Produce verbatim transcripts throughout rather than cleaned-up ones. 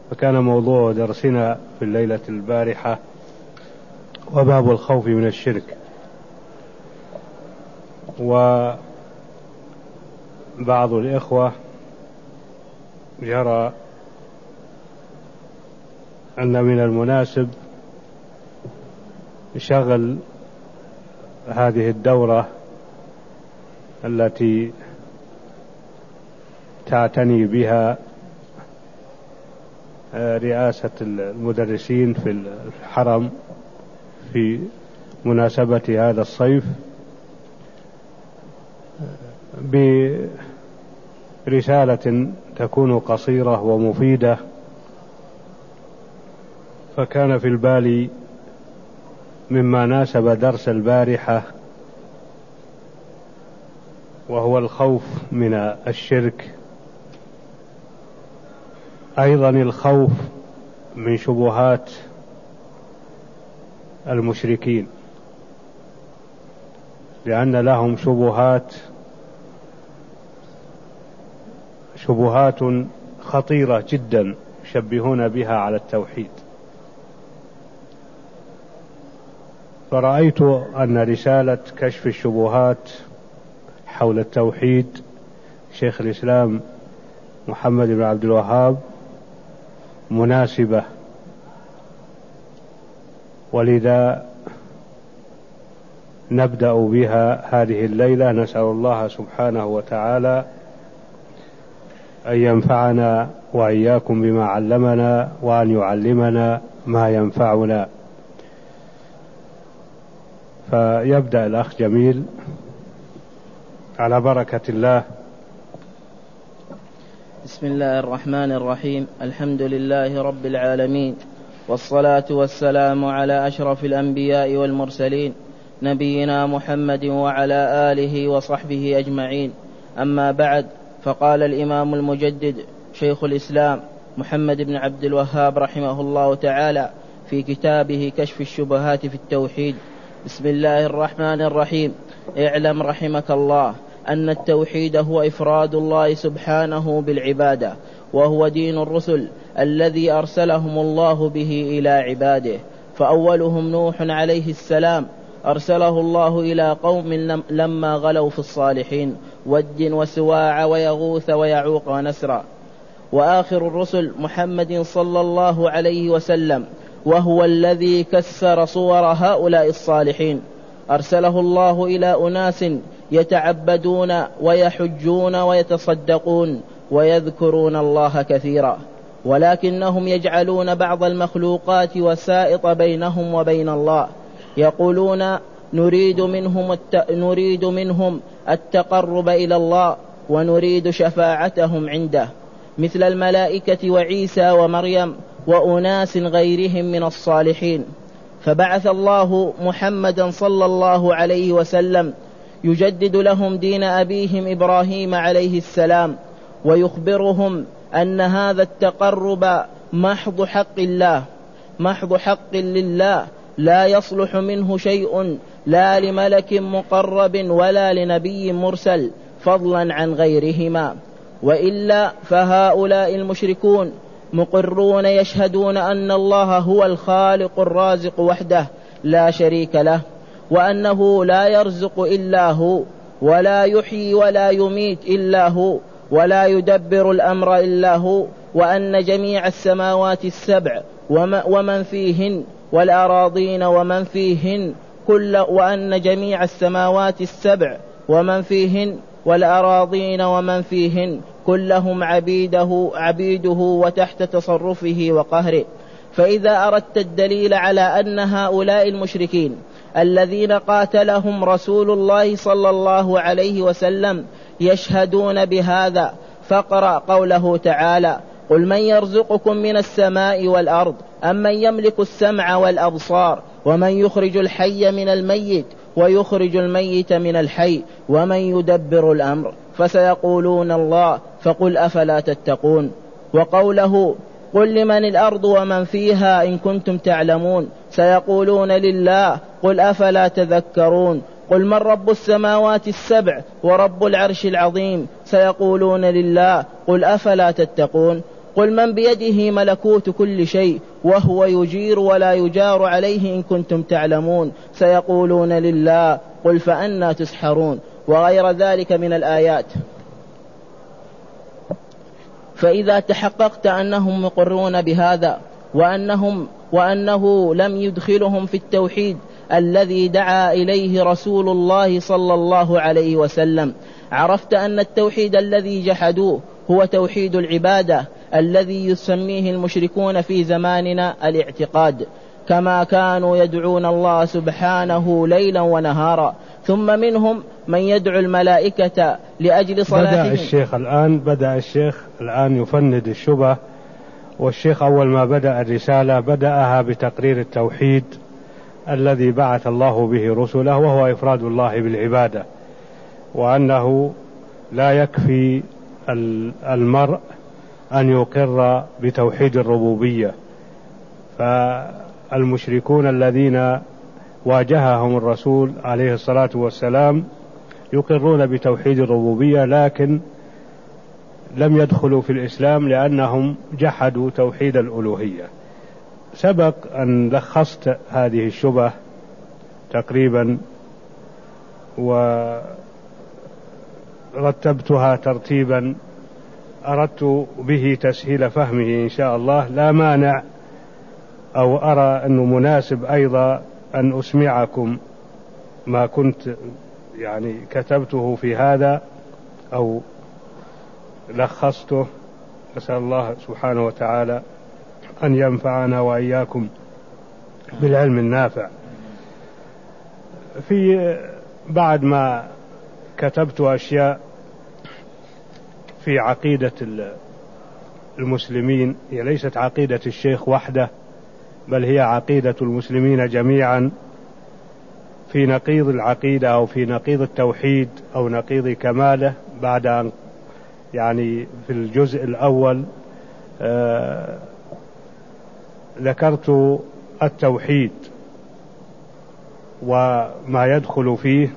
فكان موضوع درسنا في الليلة البارحة وباب الخوف من الشرك. وبعض الإخوة يرى أن من المناسب شغل هذه الدورة التي تعتني بها رئاسة المدرسين في الحرم في مناسبة هذا الصيف برسالة تكون قصيرة ومفيدة. فكان في البال مما ناسب درس البارحة وهو الخوف من الشرك، أيضا الخوف من شبهات المشركين، لأن لهم شبهات شبهات خطيرة جدا يشبهون بها على التوحيد. فرأيت أن رسالة كشف الشبهات حول التوحيد شيخ الإسلام محمد بن عبد الوهاب مناسبة، ولذا نبدأ بها هذه الليلة. نسأل الله سبحانه وتعالى أن ينفعنا وإياكم بما علمنا، وأن يعلمنا ما ينفعنا. فيبدأ الأخ جميل على بركة الله. بسم الله الرحمن الرحيم. الحمد لله رب العالمين، والصلاة والسلام على أشرف الأنبياء والمرسلين نبينا محمد وعلى آله وصحبه أجمعين. أما بعد، فقال الإمام المجدد شيخ الإسلام محمد بن عبد الوهاب رحمه الله تعالى في كتابه كشف الشبهات في التوحيد: بسم الله الرحمن الرحيم. اعلم رحمك الله أن التوحيد هو إفراد الله سبحانه بالعبادة، وهو دين الرسل الذي أرسلهم الله به إلى عباده. فأولهم نوح عليه السلام، أرسله الله إلى قوم لما غلوا في الصالحين، ود وسواع ويغوث ويعوق ونسرا. وآخر الرسل محمد صلى الله عليه وسلم، وهو الذي كسر صور هؤلاء الصالحين. أرسله الله إلى أناس يتعبدون ويحجون ويتصدقون ويذكرون الله كثيرا، ولكنهم يجعلون بعض المخلوقات وسائط بينهم وبين الله. يقولون نريد منهم, الت... نريد منهم التقرب إلى الله ونريد شفاعتهم عنده، مثل الملائكة وعيسى ومريم وأناس غيرهم من الصالحين. فبعث الله محمدا صلى الله عليه وسلم يجدد لهم دين أبيهم إبراهيم عليه السلام، ويخبرهم أن هذا التقرب محض حق الله، محض حق لله، لا يصلح منه شيء، لا لملك مقرب ولا لنبي مرسل، فضلا عن غيرهما. وإلا فهؤلاء المشركون مقرون يشهدون أن الله هو الخالق الرازق وحده لا شريك له، وأنه لا يرزق إلا هو، ولا يحيي ولا يميت إلا هو، ولا يدبر الأمر إلا هو، وأن جميع السماوات السبع ومن فيهن والأراضين ومن فيهن كل وأن جميع السماوات السبع ومن فيهن والأراضين ومن فيهن كلهم عبيده عبيده وتحت تصرفه وقهره. فإذا أردت الدليل على أن هؤلاء المشركين الذين قاتلهم رسول الله صلى الله عليه وسلم يشهدون بهذا، فاقرأ قوله تعالى: قل من يرزقكم من السماء والأرض أمن يملك السمع والأبصار ومن يخرج الحي من الميت ويخرج الميت من الحي ومن يدبر الأمر، فسيقولون الله، فقل أفلا تتقون. وقوله: قل لمن الأرض ومن فيها إن كنتم تعلمون، سيقولون لله، قل أفلا تذكرون. قل من رب السماوات السبع ورب العرش العظيم، سيقولون لله، قل أفلا تتقون. قل من بيده ملكوت كل شيء وهو يجير ولا يجار عليه إن كنتم تعلمون سيقولون لله قل فأنى تسحرون وغير ذلك من الآيات. فإذا تحققت أنهم مقرون بهذا وأنهم وأنه لم يدخلهم في التوحيد الذي دعا إليه رسول الله صلى الله عليه وسلم، عرفت أن التوحيد الذي جحدوه هو توحيد العبادة الذي يسميه المشركون في زماننا الاعتقاد، كما كانوا يدعون الله سبحانه ليلا ونهارا. ثم منهم من يدعو الملائكة لأجل صلاتهم. بدأ الشيخ الآن بدأ الشيخ الآن يفند الشبه. والشيخ أول ما بدأ الرسالة بدأها بتقرير التوحيد الذي بعث الله به رسله، وهو إفراد الله بالعبادة، وأنه لا يكفي المرء أن يقر بتوحيد الربوبية. فالمشركون الذين واجههم الرسول عليه الصلاة والسلام يقرون بتوحيد الربوبية، لكن لم يدخلوا في الإسلام لأنهم جحدوا توحيد الألوهية. سبق أن لخصت هذه الشبه تقريبا ورتبتها ترتيبا أردت به تسهيل فهمه إن شاء الله. لا مانع أو أرى أنه مناسب أيضا أن أسمعكم ما كنت يعني كتبته في هذا أو لخصته. أسأل الله سبحانه وتعالى أن ينفعنا وإياكم بالعلم النافع. في بعد ما كتبت أشياء في عقيدة المسلمين، هي ليست عقيدة الشيخ وحده بل هي عقيدة المسلمين جميعا، في نقيض العقيدة أو في نقيض التوحيد أو نقيض كماله. بعد أن يعني في الجزء الأول آه ذكرت التوحيد وما يدخل فيه،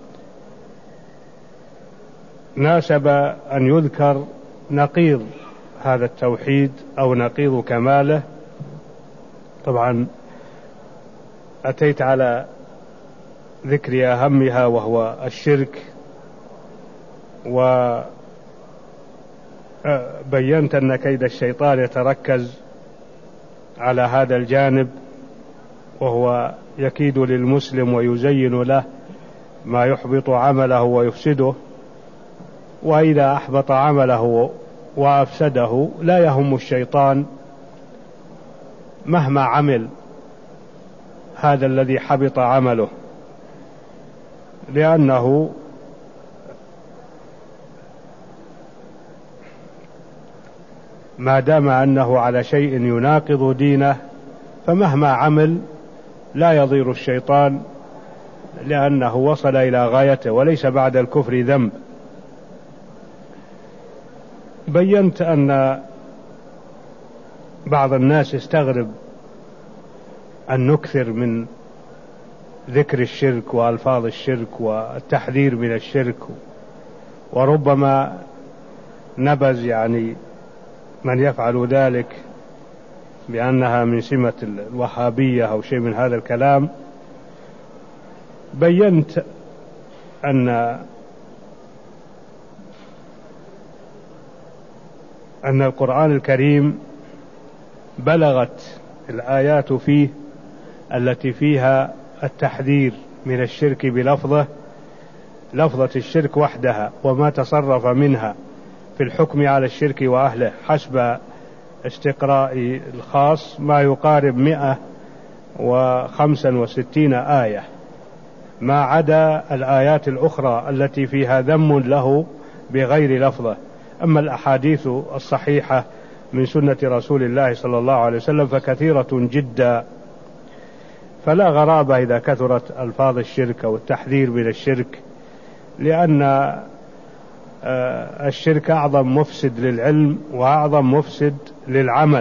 ناسب أن يذكر نقيض هذا التوحيد أو نقيض كماله. طبعا أتيت على ذكر أهمها وهو الشرك، وبينت أن كيد الشيطان يتركز على هذا الجانب، وهو يكيد للمسلم ويزين له ما يحبط عمله ويفسده، وإذا أحبط عمله وأفسده لا يهم الشيطان مهما عمل هذا الذي حبط عمله، لأنه ما دام أنه على شيء يناقض دينه فمهما عمل لا يضير الشيطان، لأنه وصل إلى غايته وليس بعد الكفر ذنب. بينت أن بعض الناس يستغرب أن نكثر من ذكر الشرك وألفاظ الشرك والتحذير من الشرك، وربما نبذ يعني من يفعل ذلك بأنها من سمة الوهابية أو شيء من هذا الكلام. بينت أن أن القرآن الكريم بلغت الآيات فيه التي فيها التحذير من الشرك بلفظه لفظة الشرك وحدها، وما تصرف منها في الحكم على الشرك وأهله حسب استقراء الخاص ما يقارب مئة وخمسا وستين آية، ما عدا الآيات الأخرى التي فيها ذم له بغير لفظه. أما الأحاديث الصحيحة من سنة رسول الله صلى الله عليه وسلم فكثيرة جدا، فلا غرابة إذا كثرت ألفاظ الشرك أو التحذير من الشرك، لأن الشرك أعظم مفسد للعلم وأعظم مفسد للعمل،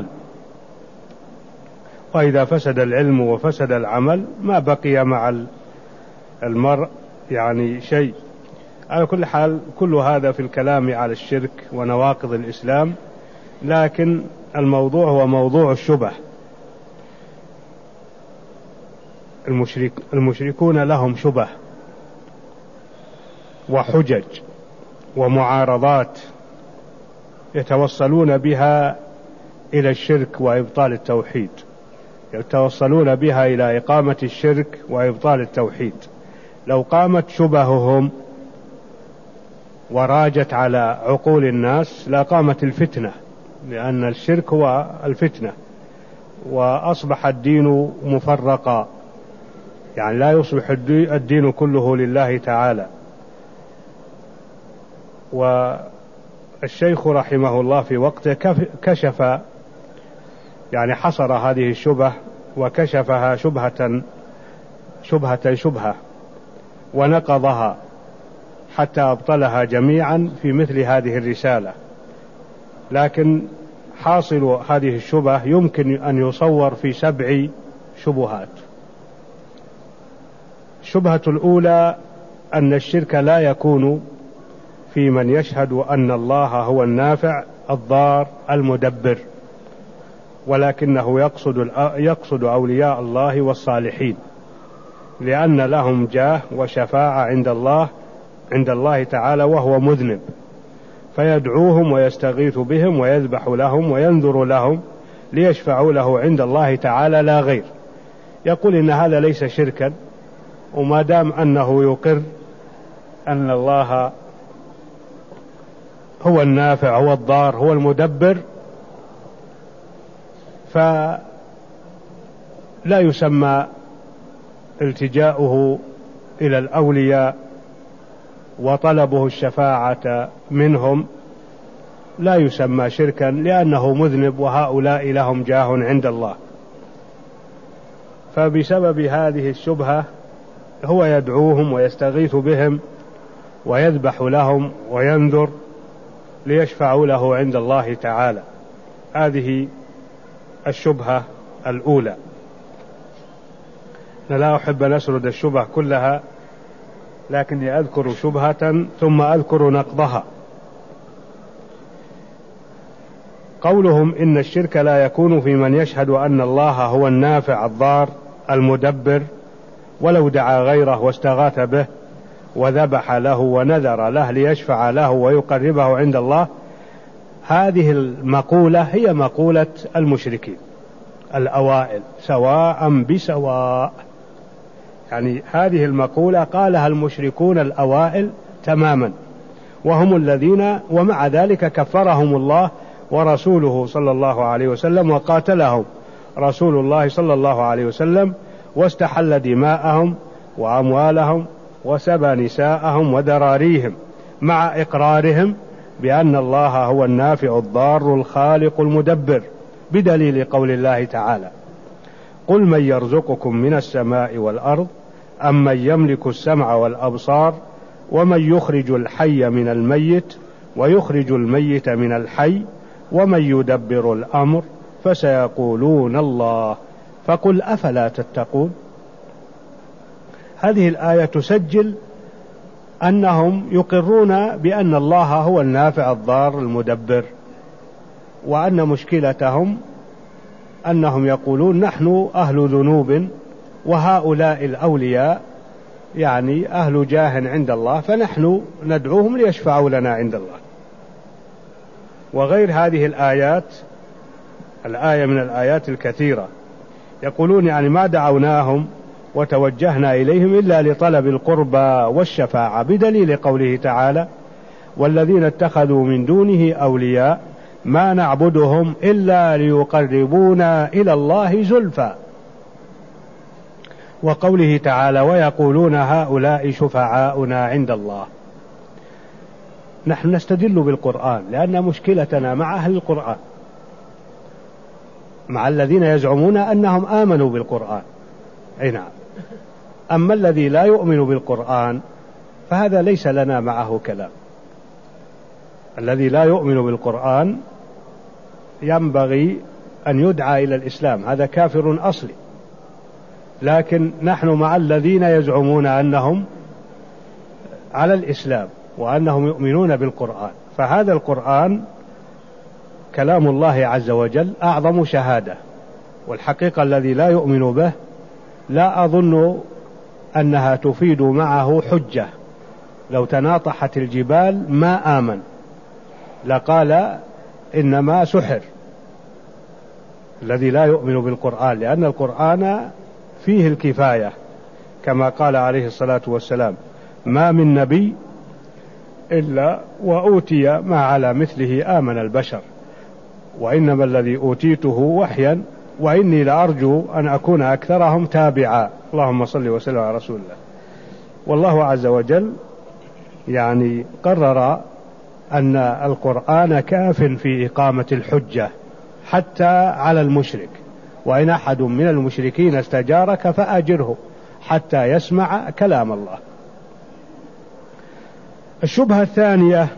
وإذا فسد العلم وفسد العمل ما بقي مع المرء يعني شيء. على كل حال كل هذا في الكلام على الشرك ونواقض الإسلام لكن الموضوع هو موضوع الشبه. المشرك المشركون لهم شبه وحجج ومعارضات يتوصلون بها إلى الشرك وإبطال التوحيد، يتوصلون بها إلى إقامة الشرك وإبطال التوحيد. لو قامت شبههم وراجت على عقول الناس لقامت الفتنة، لأن الشرك هو الفتنة، وأصبح الدين مفرقا، يعني لا يصبح الدين كله لله تعالى. والشيخ رحمه الله في وقته كشف، يعني حصر هذه الشبه وكشفها شبهة شبهة شبهة ونقضها حتى أبطلها جميعا في مثل هذه الرسالة. لكن حاصل هذه الشبه يمكن أن يصور في سبع شبهات. الشبهة الأولى أن الشرك لا يكون في من يشهد أن الله هو النافع الضار المدبر، ولكنه يقصد يقصد أولياء الله والصالحين، لأن لهم جاه وشفاعة عند الله عند الله تعالى وهو مذنب، فيدعوهم ويستغيث بهم ويذبح لهم وينذر لهم ليشفعوا له عند الله تعالى لا غير. يقول إن هذا ليس شركا، وما دام أنه يقر أن الله هو النافع هو الضار هو المدبر، فلا يسمى التجاؤه إلى الأولياء وطلبه الشفاعة منهم لا يسمى شركا، لأنه مذنب وهؤلاء لهم جاه عند الله. فبسبب هذه الشبهة هو يدعوهم ويستغيث بهم ويذبح لهم وينذر ليشفعوا له عند الله تعالى. هذه الشبهة الأولى. أنا لا أحب أن أسرد الشبه كلها، لكني أذكر شبهة ثم أذكر نقضها. قولهم إن الشرك لا يكون في من يشهد أن الله هو النافع الضار المدبر، ولو دعا غيره واستغاث به وذبح له ونذر له ليشفع له ويقربه عند الله. هذه المقولة هي مقولة المشركين الأوائل سواء بسواء، يعني هذه المقولة قالها المشركون الأوائل تماما، وهم الذين ومع ذلك كفرهم الله ورسوله صلى الله عليه وسلم، وقاتلهم رسول الله صلى الله عليه وسلم، واستحل دماءهم وأموالهم وسبى نساءهم وذراريهم، مع إقرارهم بأن الله هو النافع الضار الخالق المدبر، بدليل قول الله تعالى: قل من يرزقكم من السماء والأرض أم من يملك السمع والأبصار ومن يخرج الحي من الميت ويخرج الميت من الحي ومن يدبر الأمر فسيقولون الله فقل أفلا تتقون. هذه الآية تسجل أنهم يقرون بأن الله هو النافع الضار المدبر، وأن مشكلتهم أنهم يقولون نحن أهل ذنوب وهؤلاء الأولياء يعني أهل جاه عند الله، فنحن ندعوهم ليشفعوا لنا عند الله. وغير هذه الآيات، الآية من الآيات الكثيرة، يقولون يعني ما دعوناهم وتوجهنا إليهم إلا لطلب القربى والشفاعة، بدليل قوله تعالى: والذين اتخذوا من دونه أولياء ما نعبدهم إلا ليقربونا إلى الله زلفى، وقوله تعالى: ويقولون هؤلاء شفعاؤنا عند الله. نحن نستدل بالقرآن لأن مشكلتنا مع أهل القرآن، مع الذين يزعمون أنهم آمنوا بالقرآن. أي نعم. أما الذي لا يؤمن بالقرآن فهذا ليس لنا معه كلام. الذي لا يؤمن بالقرآن ينبغي أن يدعى إلى الإسلام، هذا كافر أصلي. لكن نحن مع الذين يزعمون أنهم على الإسلام وأنهم يؤمنون بالقرآن، فهذا القرآن كلام الله عز وجل أعظم شهادة، والحقيقة الذي لا يؤمن به لا أظن أنها تفيد معه حجة. لو تناطحت الجبال ما آمن، لقال إنما سحر الذي لا يؤمن بالقرآن، لأن القرآن فيه الكفاية كما قال عليه الصلاة والسلام: ما من نبي إلا وأوتي ما على مثله آمن البشر، وإنما الذي أوتيته وحيا وإني لأرجو أن أكون أكثرهم تابعا. اللهم صل وسلم على رسول الله. والله عز وجل يعني قرر أن القرآن كاف في إقامة الحجة حتى على المشرك، وإن أحد من المشركين استجارك فأجره حتى يسمع كلام الله. الشبهة الثانية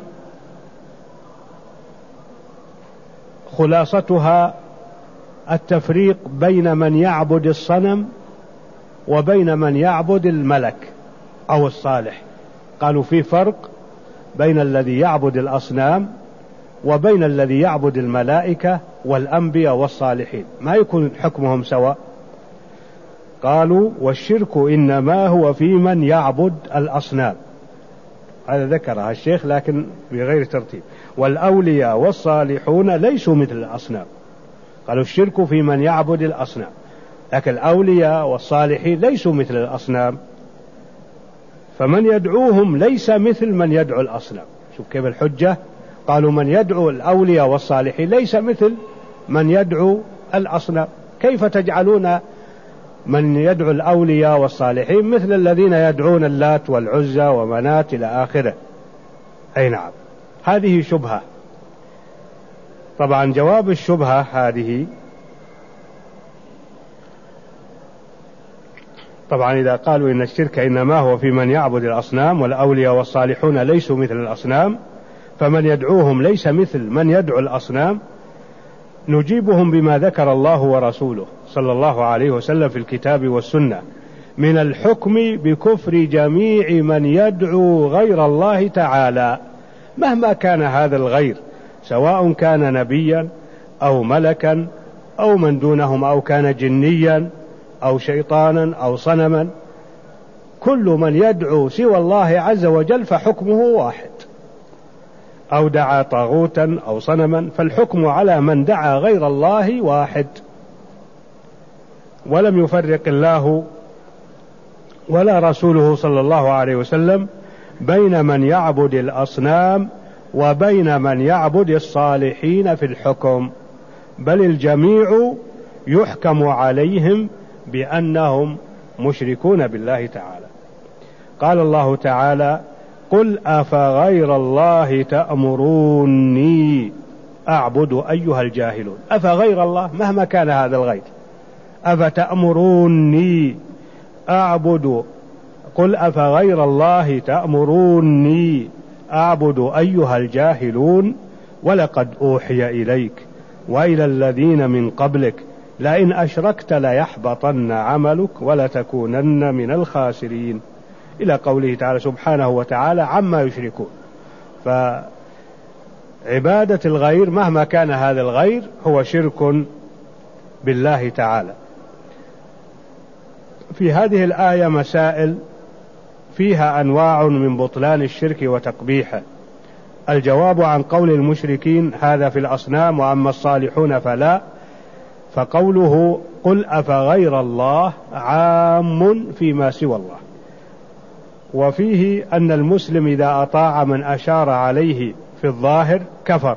خلاصتها التفريق بين من يعبد الصنم وبين من يعبد الملك أو الصالح. قالوا في فرق بين الذي يعبد الأصنام وبين الذي يعبد الملائكة والأنبياء والصالحين، ما يكون حكمهم سواء. قالوا والشرك إنما هو في من يعبد الأصنام، هذا ذكرها الشيخ لكن بغير ترتيب. والأولياء والصالحون ليسوا مثل الأصنام. قالوا الشرك في من يعبد الأصنام، لكن الأولياء والصالحين ليسوا مثل الأصنام، فمن يدعوهم ليس مثل من يدعو الأصنام. شوف كيف الحجة، قالوا من يدعو الأولياء والصالحين ليس مثل من يدعو الأصنام، كيف تجعلون من يدعو الأولياء والصالحين مثل الذين يدعون اللات والعزى ومنات إلى آخره؟ أي نعم، هذه شبهة. طبعا جواب الشبهة هذه، طبعا إذا قالوا إن الشرك إنما هو في من يعبد الأصنام والأولياء والصالحون ليسوا مثل الأصنام، فمن يدعوهم ليس مثل من يدعو الأصنام، نجيبهم بما ذكر الله ورسوله صلى الله عليه وسلم في الكتاب والسنة من الحكم بكفر جميع من يدعو غير الله تعالى مهما كان هذا الغير، سواء كان نبيا أو ملكا أو من دونهم أو كان جنيا أو شيطانا أو صنما. كل من يدعو سوى الله عز وجل فحكمه واحد، أو دعا طاغوتا أو صنما فالحكم على من دعا غير الله واحد. ولم يفرق الله ولا رسوله صلى الله عليه وسلم بين من يعبد الأصنام وبين من يعبد الصالحين في الحكم، بل الجميع يحكم عليهم بأنهم مشركون بالله تعالى. قال الله تعالى: قل أفغير الله تأمروني أعبد أيها الجاهلون. أفغير الله مهما كان هذا الغير، أفتأمروني أعبد، قل أفغير الله تأمروني أعبد أيها الجاهلون ولقد أوحي إليك وإلى الذين من قبلك لئن أشركت ليحبطن عملك ولتكونن من الخاسرين، إلى قوله تعالى سبحانه وتعالى عما يشركون. فعبادة الغير مهما كان هذا الغير هو شرك بالله تعالى. في هذه الآية مسائل فيها أنواع من بطلان الشرك وتقبيحه. الجواب عن قول المشركين هذا في الأصنام، وأما الصالحون فلا، فقوله قل أفغير الله عام فيما سوى الله. وفيه أن المسلم إذا أطاع من أشار عليه في الظاهر كفر.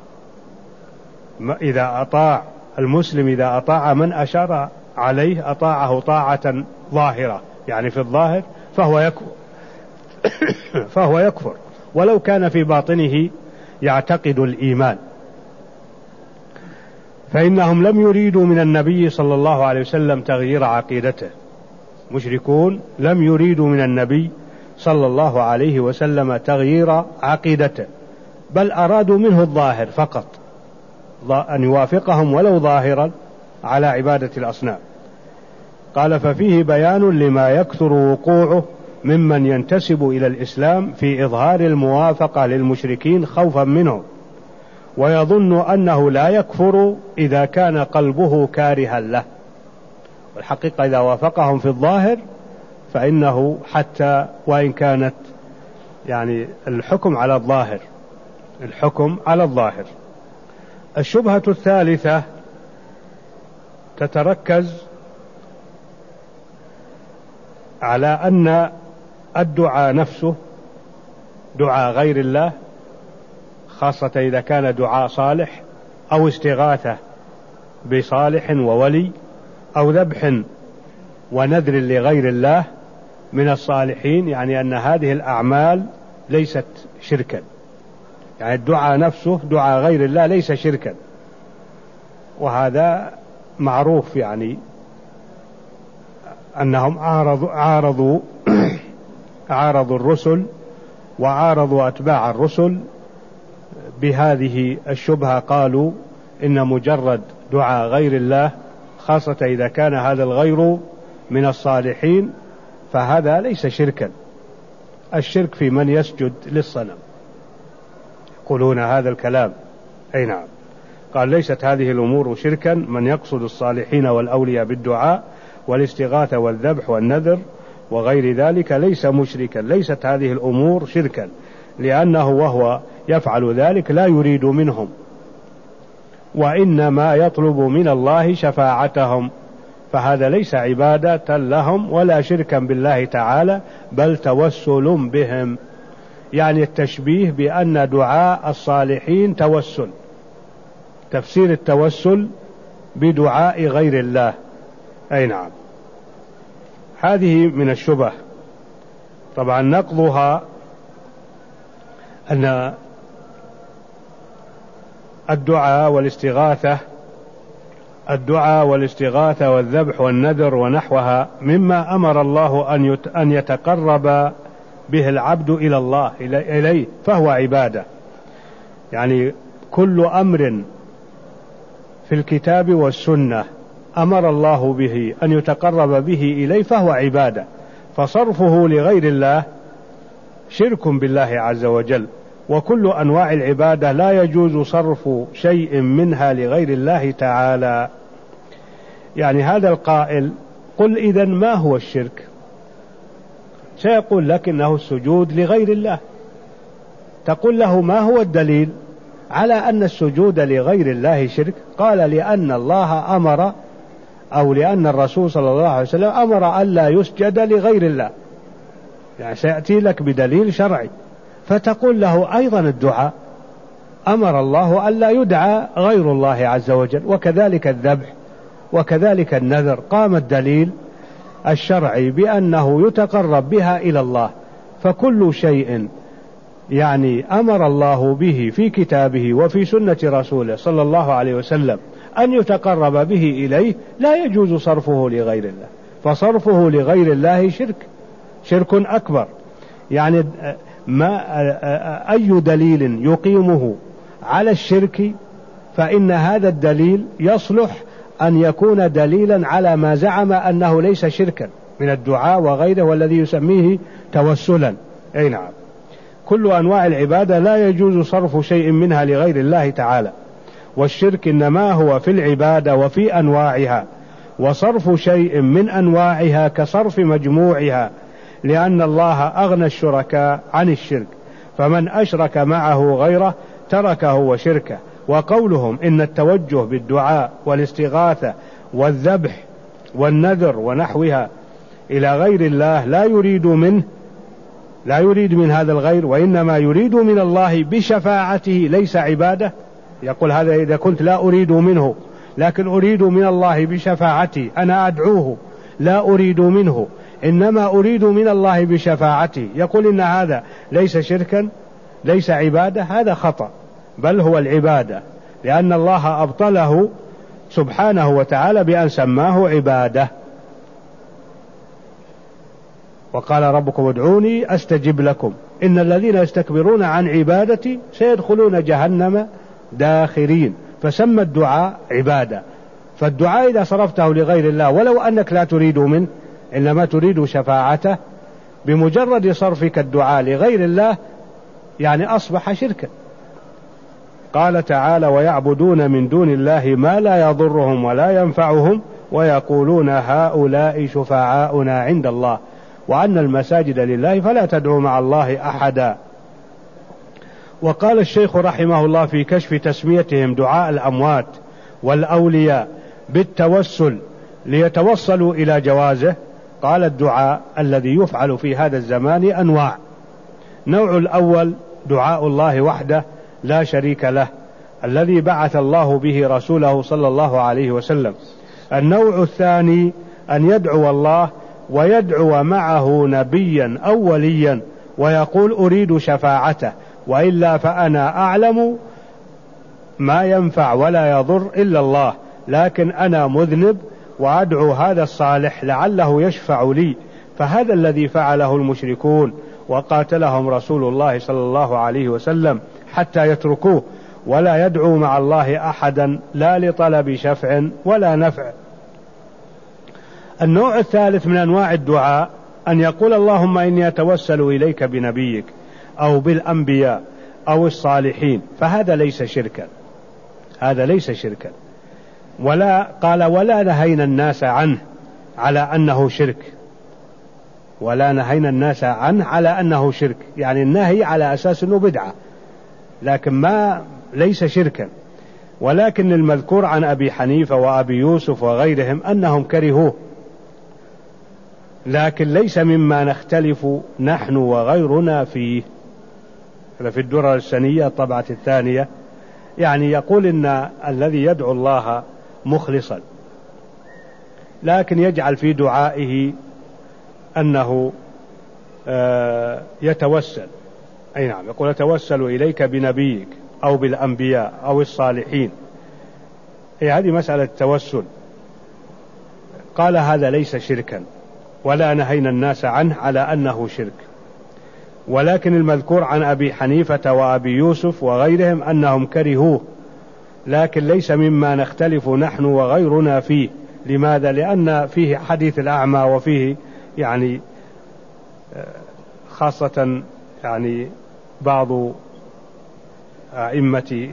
إذا أطاع المسلم إذا أطاع من أشار عليه أطاعه طاعة ظاهرة، يعني في الظاهر، فهو يكفر فهو يكفر ولو كان في باطنه يعتقد الإيمان. فإنهم لم يريدوا من النبي صلى الله عليه وسلم تغيير عقيدته. مشركون لم يريدوا من النبي صلى الله عليه وسلم تغيير عقيدته، بل أرادوا منه الظاهر فقط، أن يوافقهم ولو ظاهرا على عبادة الأصنام. قال ففيه بيان لما يكثر وقوعه ممن ينتسب إلى الإسلام في إظهار الموافقة للمشركين خوفا منهم، ويظن أنه لا يكفر إذا كان قلبه كارها له. والحقيقة إذا وافقهم في الظاهر فإنه حتى وإن كانت يعني الحكم على الظاهر الحكم على الظاهر. الشبهة الثالثة تتركز على أن الدعاء نفسه دعاء غير الله، خاصة إذا كان دعاء صالح أو استغاثة بصالح وولي أو ذبح ونذر لغير الله من الصالحين، يعني أن هذه الأعمال ليست شركا، يعني الدعاء نفسه دعاء غير الله ليس شركا. وهذا معروف يعني أنهم عارضوا عارضوا عارضوا الرسل وعارضوا أتباع الرسل بهذه الشبهة، قالوا إن مجرد دعاء غير الله خاصة إذا كان هذا الغير من الصالحين فهذا ليس شركا. الشرك في من يسجد للصنم، يقولون هذا الكلام. أي نعم، قال ليست هذه الأمور شركا، من يقصد الصالحين والأولياء بالدعاء والاستغاثة والذبح والنذر وغير ذلك ليس مشركا، ليست هذه الأمور شركا، لأنه وهو يفعل ذلك لا يريد منهم، وإنما يطلب من الله شفاعتهم، فهذا ليس عبادة لهم ولا شركا بالله تعالى بل توسل بهم. يعني التشبيه بأن دعاء الصالحين توسل، تفسير التوسل بدعاء غير الله. أي نعم، هذه من الشبه. طبعا نقضها أن الدعاء والاستغاثة الدعاء والاستغاثة والذبح والنذر ونحوها مما أمر الله أن يتقرب به العبد إلى الله إليه، فهو عبادة. يعني كل أمر في الكتاب والسنة أمر الله به أن يتقرب به إليه فهو عبادة، فصرفه لغير الله شرك بالله عز وجل. وكل أنواع العبادة لا يجوز صرف شيء منها لغير الله تعالى. يعني هذا القائل قل إذن ما هو الشرك، سيقول لك إنه السجود لغير الله. تقول له ما هو الدليل على أن السجود لغير الله شرك؟ قال لأن الله أمر أو لأن الرسول صلى الله عليه وسلم أمر ألا يسجد لغير الله، يعني سيأتي لك بدليل شرعي. فتقول له أيضا الدعاء أمر الله ألا يدعى غير الله عز وجل، وكذلك الذبح وكذلك النذر، قام الدليل الشرعي بأنه يتقرب بها إلى الله. فكل شيء يعني أمر الله به في كتابه وفي سنة رسوله صلى الله عليه وسلم أن يتقرب به إليه لا يجوز صرفه لغير الله، فصرفه لغير الله شرك شرك أكبر. يعني ما أي دليل يقيمه على الشرك فإن هذا الدليل يصلح أن يكون دليلا على ما زعم أنه ليس شركا من الدعاء وغيره والذي يسميه توسلا. أي نعم، كل أنواع العبادة لا يجوز صرف شيء منها لغير الله تعالى، والشرك إنما هو في العبادة وفي أنواعها، وصرف شيء من أنواعها كصرف مجموعها، لأن الله أغنى الشركاء عن الشرك، فمن أشرك معه غيره تركه وشركه. وقولهم إن التوجه بالدعاء والاستغاثة والذبح والنذر ونحوها إلى غير الله لا يريد منه لا يريد من هذا الغير، وإنما يريد من الله بشفاعته، ليس عبادة. يقول هذا إذا كنت لا أريد منه لكن أريد من الله بشفاعته، أنا أدعوه لا أريد منه إنما أريد من الله بشفاعته، يقول إن هذا ليس شركا ليس عبادة، هذا خطأ، بل هو العبادة، لأن الله أبطله سبحانه وتعالى بأن سماه عبادة. وقال ربكم ادعوني أستجب لكم إن الذين يستكبرون عن عبادتي سيدخلون جهنم داخرين، فسمى الدعاء عبادة. فالدعاء إذا صرفته لغير الله ولو أنك لا تريد منه إنما تريد شفاعته، بمجرد صرفك الدعاء لغير الله يعني أصبح شركا. قال تعالى ويعبدون من دون الله ما لا يضرهم ولا ينفعهم ويقولون هؤلاء شفعاؤنا عند الله وأن المساجد لله فلا تدعوا مع الله أحدا. وقال الشيخ رحمه الله في كشف تسميتهم دعاء الأموات والأولياء بالتوسل ليتوصلوا إلى جوازه، قال الدعاء الذي يفعل في هذا الزمان أنواع. نوع الأول دعاء الله وحده لا شريك له الذي بعث الله به رسوله صلى الله عليه وسلم. النوع الثاني أن يدعو الله ويدعو معه نبيا أو وليا ويقول أريد شفاعته وإلا فأنا أعلم ما ينفع ولا يضر إلا الله، لكن أنا مذنب وأدعو هذا الصالح لعله يشفع لي. فهذا الذي فعله المشركون وقاتلهم رسول الله صلى الله عليه وسلم حتى يتركوه ولا يدعو مع الله أحدا لا لطلب شفع ولا نفع. النوع الثالث من أنواع الدعاء أن يقول اللهم إني أتوسل إليك بنبيك أو بالأنبياء أو الصالحين، فهذا ليس شركا، هذا ليس شركا. ولا قال ولا نهينا الناس عنه على أنه شرك، ولا نهينا الناس عنه على أنه شرك، يعني النهي على أساس أنه بدعة لكن ما ليس شركا. ولكن المذكور عن أبي حنيفة وأبي يوسف وغيرهم أنهم كرهوه، لكن ليس مما نختلف نحن وغيرنا فيه. هذا في الدرر السنية الطبعة الثانية، يعني يقول إن الذي يدعو الله مخلصا لكن يجعل في دعائه أنه يتوسل، أي نعم، يقول أتوسل إليك بنبيك أو بالأنبياء أو الصالحين، هي هذه مسألة التوسل. قال هذا ليس شركا ولا نهينا الناس عنه على أنه شرك. ولكن المذكور عن أبي حنيفة وأبي يوسف وغيرهم أنهم كرهوه، لكن ليس مما نختلف نحن وغيرنا فيه. لماذا؟ لأن فيه حديث الأعمى وفيه يعني خاصة يعني بعض أئمة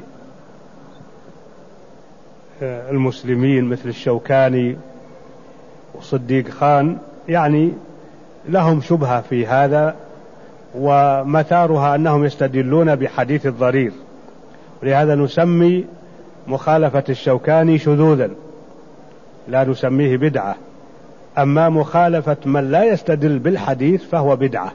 المسلمين مثل الشوكاني وصديق خان يعني لهم شبهة في هذا، ومثارها أنهم يستدلون بحديث الضرير، ولهذا نسمي مخالفة الشوكاني شذوذا لا نسميه بدعة. أما مخالفة من لا يستدل بالحديث فهو بدعة،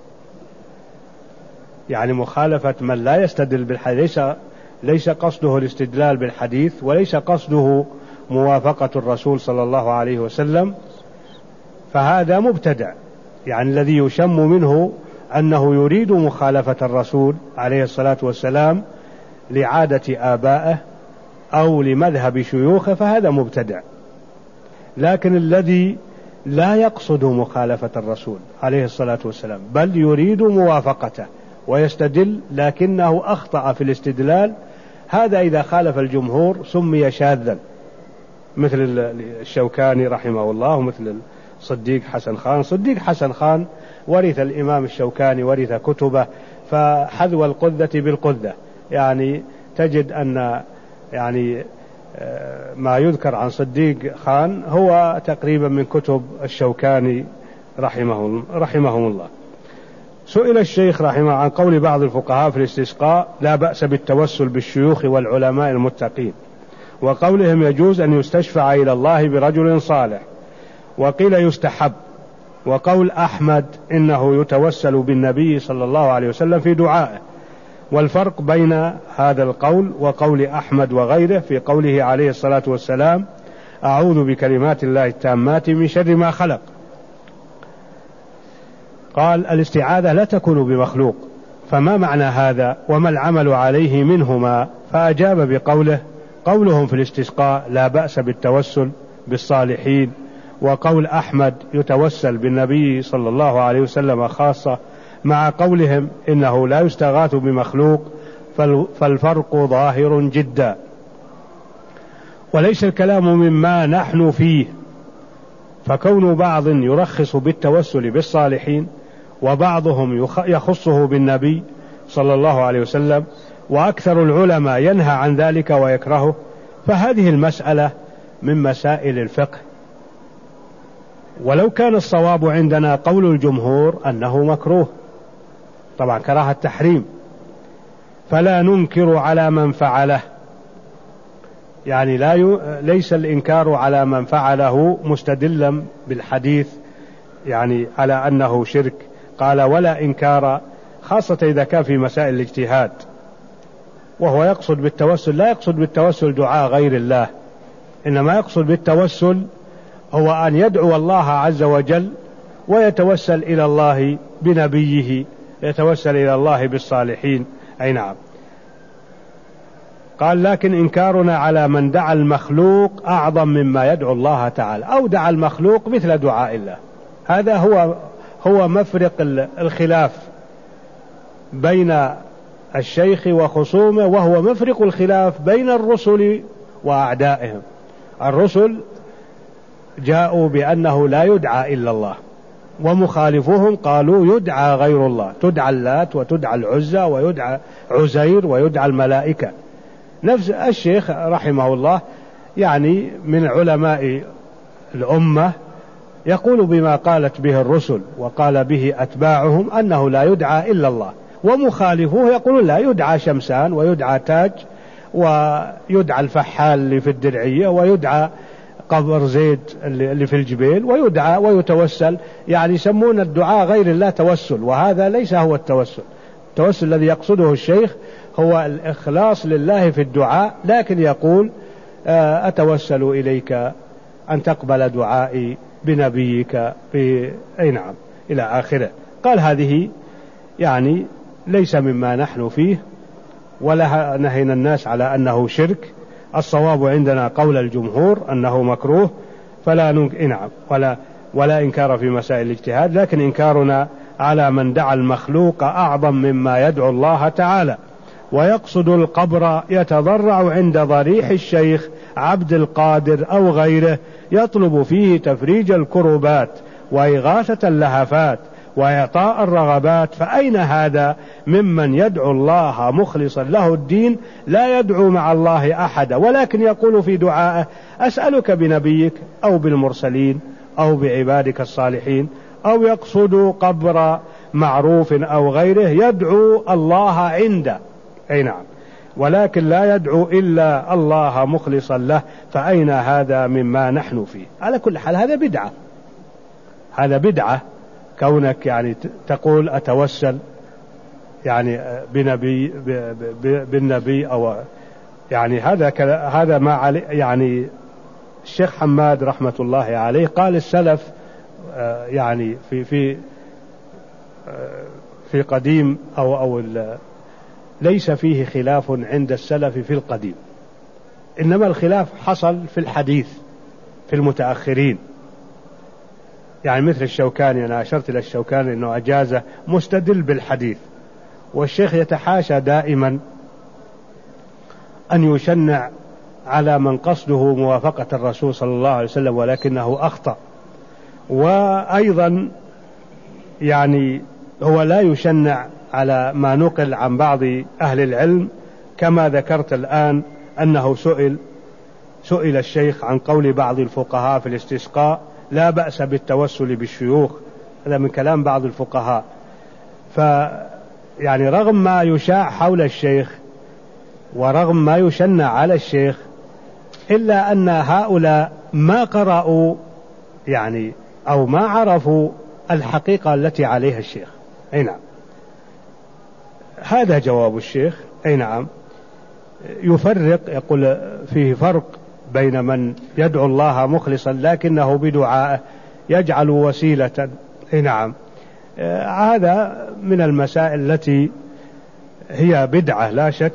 يعني مخالفة من لا يستدل بالحديث ليس, ليس قصده الاستدلال بالحديث وليس قصده موافقة الرسول صلى الله عليه وسلم، فهذا مبتدع، يعني الذي يشم منه أنه يريد مخالفة الرسول عليه الصلاة والسلام لعادة آبائه أو لمذهب شيوخه فهذا مبتدع. لكن الذي لا يقصد مخالفة الرسول عليه الصلاة والسلام بل يريد موافقته ويستدل لكنه أخطأ في الاستدلال، هذا إذا خالف الجمهور سمي شاذا، مثل الشوكاني رحمه الله ومثل صديق حسن خان. صديق حسن خان ورث الإمام الشوكاني ورث كتبه، فحذو القذة بالقذة، يعني تجد أن يعني ما يذكر عن صديق خان هو تقريبا من كتب الشوكاني رحمه رحمهم الله. سئل الشيخ رحمه عن قول بعض الفقهاء في الاستسقاء لا بأس بالتوسل بالشيوخ والعلماء المتقين، وقولهم يجوز أن يستشفع إلى الله برجل صالح، وقيل يستحب، وقول أحمد إنه يتوسل بالنبي صلى الله عليه وسلم في دعائه. والفرق بين هذا القول وقول أحمد وغيره في قوله عليه الصلاة والسلام أعوذ بكلمات الله التامات من شر ما خلق. قال الاستعاذة لا تكون بمخلوق، فما معنى هذا وما العمل عليه منهما؟ فأجاب بقوله قولهم في الاستسقاء لا بأس بالتوسل بالصالحين، وقول أحمد يتوسل بالنبي صلى الله عليه وسلم خاصة، مع قولهم إنه لا يستغاث بمخلوق، فالفرق ظاهر جدا. وليس الكلام مما نحن فيه، فكون بعض يرخص بالتوسل بالصالحين وبعضهم يخصه بالنبي صلى الله عليه وسلم وأكثر العلماء ينهى عن ذلك ويكرهه، فهذه المسألة من مسائل الفقه. ولو كان الصواب عندنا قول الجمهور أنه مكروه، طبعا كراهة التحريم، فلا ننكر على من فعله، يعني لا ي... ليس الإنكار على من فعله مستدلا بالحديث يعني على أنه شرك. قال ولا إنكار، خاصة إذا كان في مسائل الاجتهاد، وهو يقصد بالتوسل لا يقصد بالتوسل دعاء غير الله، إنما يقصد بالتوسل هو أن يدعو الله عز وجل ويتوسل إلى الله بنبيه، يتوسل إلى الله بالصالحين. أي نعم. قال لكن إنكارنا على من دعا المخلوق أعظم مما يدعو الله تعالى، أو دعا المخلوق مثل دعاء الله. هذا هو هو مفرق الخلاف بين الشيخ وخصومه، وهو مفرق الخلاف بين الرسل وأعدائهم. الرسل جاءوا بأنه لا يدعى إلا الله، ومخالفوهم قالوا يدعى غير الله، تدعى اللات وتدعى العزى ويدعى عزير ويدعى الملائكة. نفس الشيخ رحمه الله يعني من علماء الأمة يقول بما قالت به الرسل وقال به أتباعهم أنه لا يدعى إلا الله، ومخالفوه يقولون لا يدعى شمسان ويدعى تاج ويدعى الفحال اللي في الدرعية ويدعى قبر زيد اللي في الجبيل ويدعى ويتوسل، يعني يسمون الدعاء غير الله توسل، وهذا ليس هو التوسل. التوسل الذي يقصده الشيخ هو الإخلاص لله في الدعاء، لكن يقول أتوسل إليك أن تقبل دعائي بنبيك في أي نعم إلى آخره. قال هذه يعني ليس مما نحن فيه، ولا نهينا الناس على أنه شرك. الصواب عندنا قول الجمهور أنه مكروه، فلا ننك... نعم ولا ولا إنكار في مسائل الاجتهاد، لكن إنكارنا على من دعا المخلوق أعظم مما يدعو الله تعالى، ويقصد القبر يتضرع عند ضريح الشيخ عبد القادر أو غيره يطلب فيه تفريج الكربات وإغاثة اللهفات وإعطاء الرغبات، فأين هذا ممن يدعو الله مخلصا له الدين لا يدعو مع الله أحدا، ولكن يقول في دعائه أسألك بنبيك أو بالمرسلين أو بعبادك الصالحين، أو يقصد قبر معروف أو غيره يدعو الله عنده. أي نعم، ولكن لا يدعو إلا الله مخلصا له، فأين هذا مما نحن فيه؟ على كل حال هذا بدعة، هذا بدعة كونك يعني تقول أتوسل يعني بنبي بالنبي أو يعني هذا هذا ما علي يعني. الشيخ حماد رحمة الله عليه قال السلف يعني في في في قديم أو أو ليس فيه خلاف عند السلف في القديم، إنما الخلاف حصل في الحديث في المتأخرين، يعني مثل الشوكاني. أنا أشرت إلى الشوكاني أنه أجازه مستدل بالحديث، والشيخ يتحاشى دائما أن يشنع على من قصده موافقة الرسول صلى الله عليه وسلم ولكنه أخطأ. وأيضا يعني هو لا يشنع على ما نقل عن بعض أهل العلم، كما ذكرت الآن أنه سئل سئل الشيخ عن قول بعض الفقهاء في الاستسقاء لا بأس بالتوسل بالشيوخ، هذا من كلام بعض الفقهاء. فيعني رغم ما يشاع حول الشيخ ورغم ما يشنع على الشيخ، إلا أن هؤلاء ما قرأوا يعني أو ما عرفوا الحقيقة التي عليها الشيخ. أي نعم، هذا جواب الشيخ. أي نعم، يفرق، يقول فيه فرق بين من يدعو الله مخلصا لكنه بدعائه يجعل وسيلة. أي نعم، هذا من المسائل التي هي بدعة لا شك،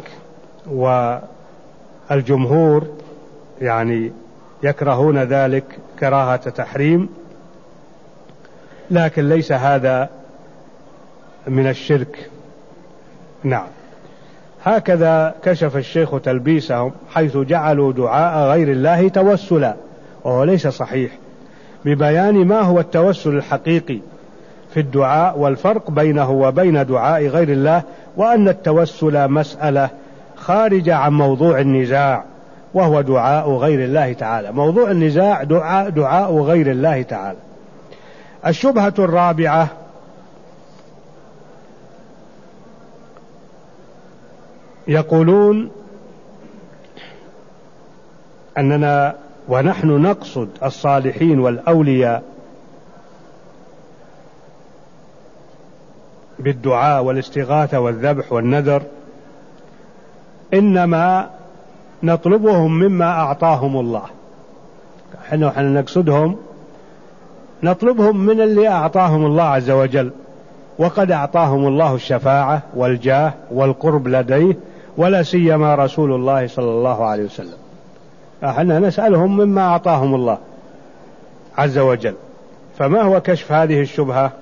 والجمهور يعني يكرهون ذلك كراهة تحريم، لكن ليس هذا من الشرك. نعم، هكذا كشف الشيخ تلبيسهم حيث جعلوا دعاء غير الله توسلا، وهو ليس صحيح، ببيان ما هو التوسل الحقيقي في الدعاء والفرق بينه وبين دعاء غير الله، وأن التوسل مسألة خارجة عن موضوع النزاع، وهو دعاء غير الله تعالى. موضوع النزاع دعاء, دعاء غير الله تعالى. الشبهة الرابعة يقولون أننا ونحن نقصد الصالحين والأولياء بالدعاء والاستغاثة والذبح والنذر إنما نطلبهم مما أعطاهم الله. احنا نقصدهم نطلبهم من اللي أعطاهم الله عز وجل، وقد أعطاهم الله الشفاعة والجاه والقرب لديه، ولا سيما رسول الله صلى الله عليه وسلم. احنا نسألهم مما أعطاهم الله عز وجل. فما هو كشف هذه الشبهة؟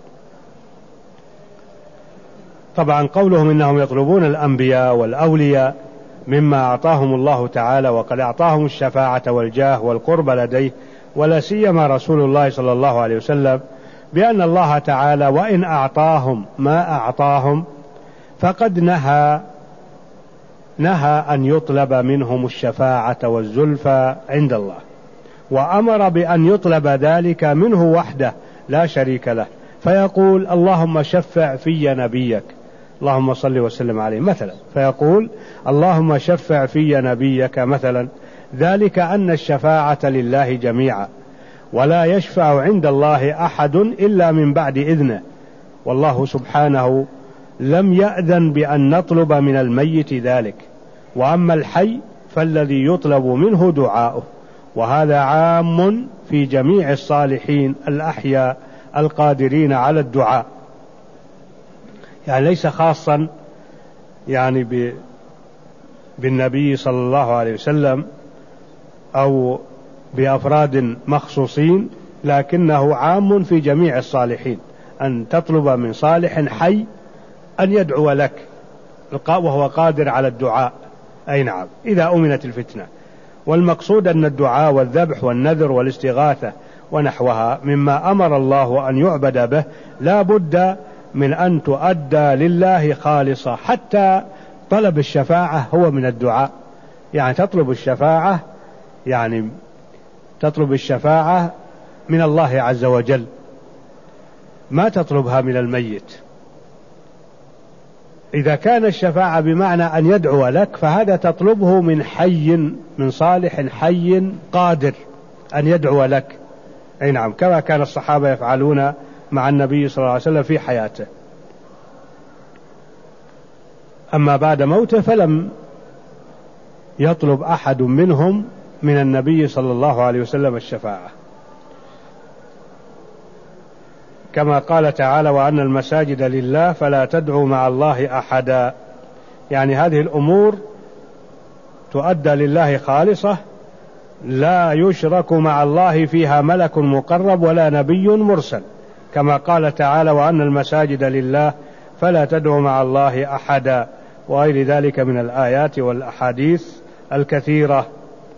طبعا قولهم إنهم يطلبون الأنبياء والأولياء مما أعطاهم الله تعالى، وقد أعطاهم الشفاعة والجاه والقرب لديه، ولا سيما رسول الله صلى الله عليه وسلم، بأن الله تعالى وإن أعطاهم ما أعطاهم فقد نهى نهى أن يطلب منهم الشفاعة والزلفى عند الله، وأمر بأن يطلب ذلك منه وحده لا شريك له، فيقول اللهم شفع في نبيك، اللهم صل وسلم عليه مثلا، فيقول اللهم شفع في نبيك مثلا، ذلك أن الشفاعة لله جميعا، ولا يشفع عند الله أحد إلا من بعد إذنه، والله سبحانه لم يأذن بأن نطلب من الميت ذلك. وأما الحي فالذي يطلب منه دعاؤه، وهذا عام في جميع الصالحين الأحياء القادرين على الدعاء، يعني ليس خاصا يعني بالنبي صلى الله عليه وسلم أو بأفراد مخصوصين، لكنه عام في جميع الصالحين، أن تطلب من صالح حي أن يدعو لك وهو قادر على الدعاء، أي نعم، إذا أمنت الفتنة. والمقصود أن الدعاء والذبح والنذر والاستغاثة ونحوها مما أمر الله أن يعبد به لا بد من أن تؤدى لله خالصة، حتى طلب الشفاعة هو من الدعاء، يعني تطلب الشفاعة يعني تطلب الشفاعة من الله عز وجل، ما تطلبها من الميت. إذا كان الشفاعة بمعنى أن يدعو لك فهذا تطلبه من حي، من صالح حي قادر أن يدعو لك، أي نعم، كما كان الصحابة يفعلون مع النبي صلى الله عليه وسلم في حياته. أما بعد موته فلم يطلب أحد منهم من النبي صلى الله عليه وسلم الشفاعة، كما قال تعالى وأن المساجد لله فلا تدعوا مع الله أحدا، يعني هذه الأمور تؤدى لله خالصة، لا يشرك مع الله فيها ملك مقرب ولا نبي مرسل، كما قال تعالى وأن المساجد لله فلا تدعوا مع الله أحدا، وغير ذلك من الآيات والأحاديث الكثيرة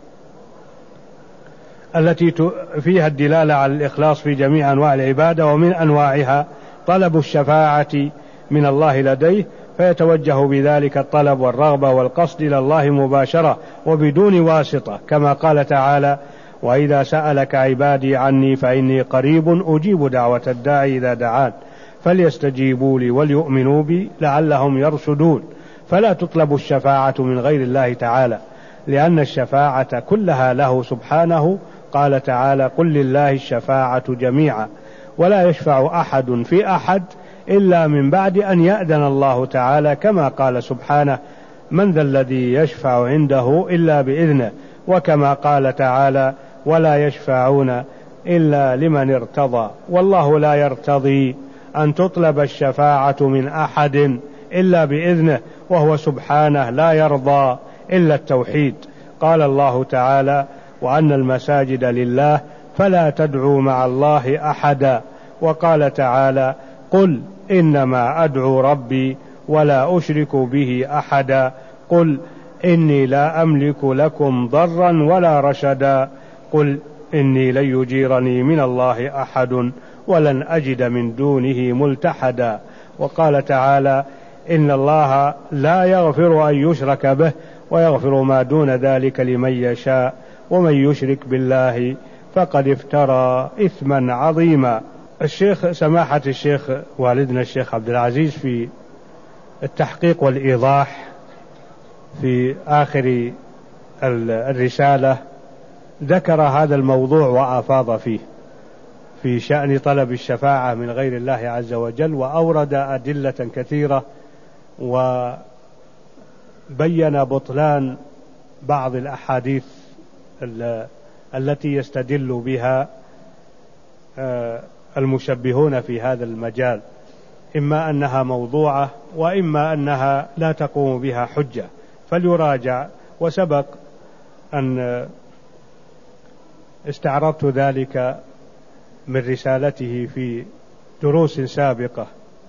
التي فيها الدلالة على الإخلاص في جميع أنواع العبادة، ومن أنواعها طلب الشفاعة من الله لديه، فيتوجه بذلك الطلب والرغبة والقصد إلى الله مباشرة وبدون واسطة، كما قال تعالى وإذا سألك عبادي عني فإني قريب أجيب دعوة الداعي إذا دعان فليستجيبوا لي وليؤمنوا بي لعلهم يرشدون. فلا تطلب الشفاعة من غير الله تعالى، لأن الشفاعة كلها له سبحانه، قال تعالى قل لله الشفاعة جميعا ولا يشفع أحد في أحد إلا من بعد أن يأذن الله تعالى، كما قال سبحانه من ذا الذي يشفع عنده إلا بإذنه، وكما قال تعالى ولا يشفعون إلا لمن ارتضى، والله لا يرتضي أن تطلب الشفاعة من أحد إلا بإذنه، وهو سبحانه لا يرضى إلا التوحيد. قال الله تعالى وأن المساجد لله فلا تدعوا مع الله أحدا، وقال تعالى قل إنما أدعو ربي ولا أشرك به أحدا، قل إني لا أملك لكم ضرا ولا رشدا، قل إني لن يجيرني من الله أحد ولن أجد من دونه ملتحدا. وقال تعالى إن الله لا يغفر أن يشرك به ويغفر ما دون ذلك لمن يشاء ومن يشرك بالله فقد افترى إثما عظيما. الشيخ سماحة الشيخ والدنا الشيخ عبد العزيز في التحقيق والإيضاح في آخر الرسالة ذكر هذا الموضوع وأفاض فيه في شأن طلب الشفاعة من غير الله عز وجل، وأورد أدلة كثيرة وبين بطلان بعض الأحاديث التي يستدل بها المشبهون في هذا المجال، إما أنها موضوعة وإما أنها لا تقوم بها حجة، فليراجع. وسبق أن استعرضت ذلك من رسالته في دروس سابقة.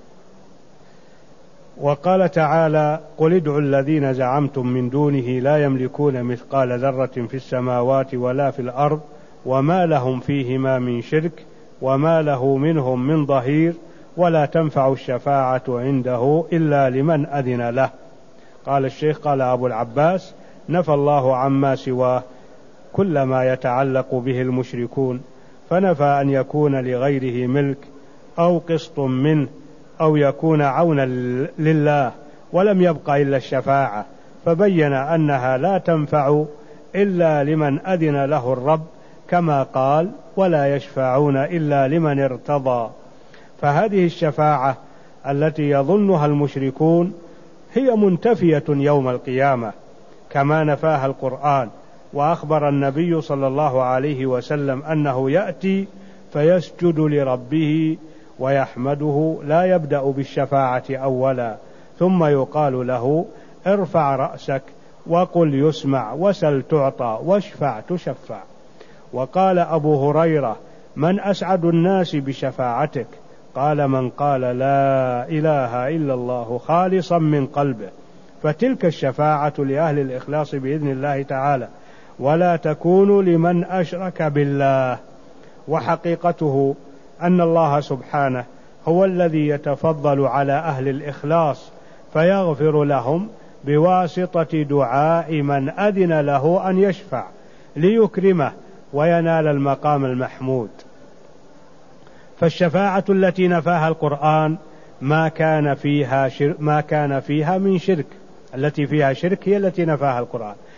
وقال تعالى: قل ادعوا الذين زعمتم من دونه لا يملكون مثقال ذرة في السماوات ولا في الأرض وما لهم فيهما من شرك وما له منهم من ظهير ولا تنفع الشفاعة عنده إلا لمن أذن له. قال الشيخ: قال أبو العباس: نفى الله عما سواه كل ما يتعلق به المشركون، فنفى أن يكون لغيره ملك أو قسط منه أو يكون عونا لله، ولم يبق إلا الشفاعة، فبين أنها لا تنفع إلا لمن أذن له الرب، كما قال: ولا يشفعون إلا لمن ارتضى. فهذه الشفاعة التي يظنها المشركون هي منتفية يوم القيامة كما نفاها القرآن، وأخبر النبي صلى الله عليه وسلم أنه يأتي فيسجد لربه ويحمده، لا يبدأ بالشفاعة أولا، ثم يقال له: ارفع رأسك وقل يسمع وسل تعطى واشفع تشفع. وقال أبو هريرة: من أسعد الناس بشفاعتك؟ قال: من قال لا إله إلا الله خالصا من قلبه. فتلك الشفاعة لأهل الإخلاص بإذن الله تعالى، ولا تكون لمن أشرك بالله. وحقيقته أن الله سبحانه هو الذي يتفضل على أهل الإخلاص فيغفر لهم بواسطة دعاء من أذن له أن يشفع ليكرمه وينال المقام المحمود. فالشفاعة التي نفاها القرآن ما كان فيها شر ما كان فيها من شرك، التي فيها شرك هي التي نفاها القرآن.